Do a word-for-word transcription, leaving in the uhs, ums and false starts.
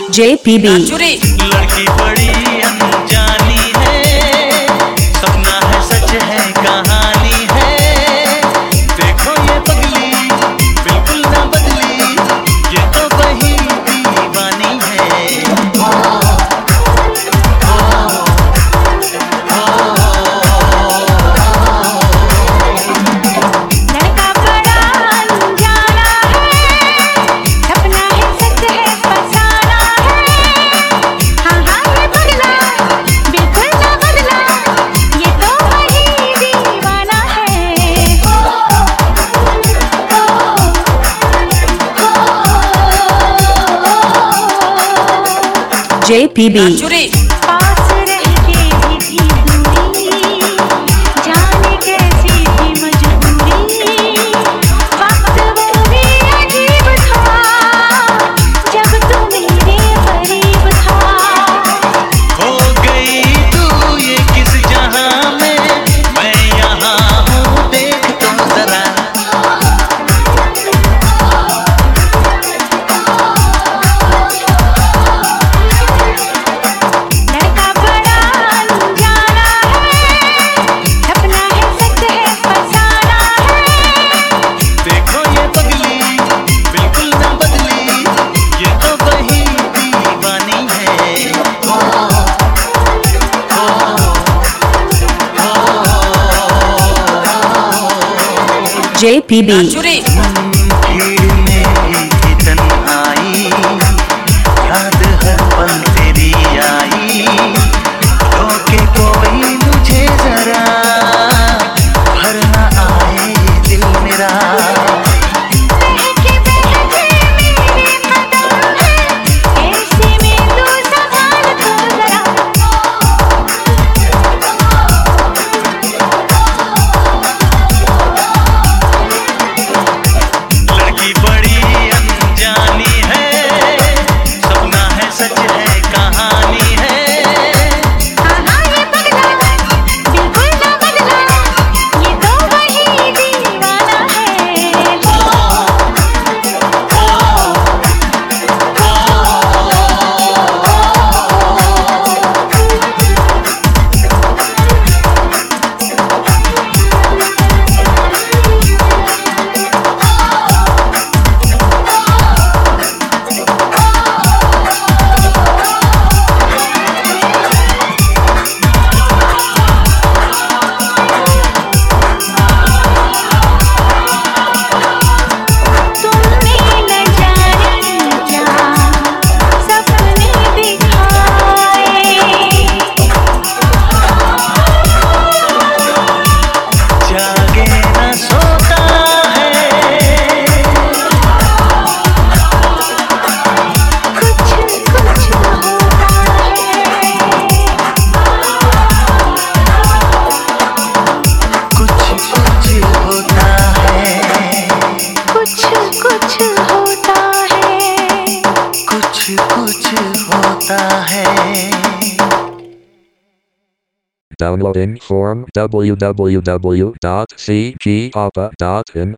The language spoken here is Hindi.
जे पी बी। लड़की बड़ी अनजानी है, सपना है सच है कहानी है। देखो ये पगली बिल्कुल ना बदली, ये तो वही दीवानी है। लड़का बड़ा अनजाना है, सपना है सच है फसाना है। हाँ हाँ ये पगला बिल्कुल ना बदला, ये तो वही दीवाना है। J P B. पास रह के भी थी दूरी, जाने कैसी थी मजबूरी। वक्त वो भी अजीब था, जब तू मेरे करीब था। हो गई तू ये किस जहां में, मैं यहाँ हूँ देख तो जरा। लड़का बड़ा अनजाना है, सपना है सच है फसाना है। देखो ये पगली बिल्कुल ना बदली, ये तो वही दीवानी है। J P B. भीड़ में ही तन्हाई, याद हर पल तेरी आई। रोके कोई मुझे जरा, भर ना आए ये दिल मेरा। बहके बहके मेरे कदम है, ऐसे में तू संभाल तो जरा। लड़की बड़ी अनजानी है, सपना है सच है कहानी है। हाँ हाँ ये पगला बिल्कुल ना बदला, ये तो वही दीवाना है। तुमने न जाने क्या सपने दिखाए, जागे न सोता है, कुछ कुछ होता है। कुछ कुछ होता है, कुछ कुछ होता है। कुछ कुछ होता है। Downloading from w w w dot c g papa dot in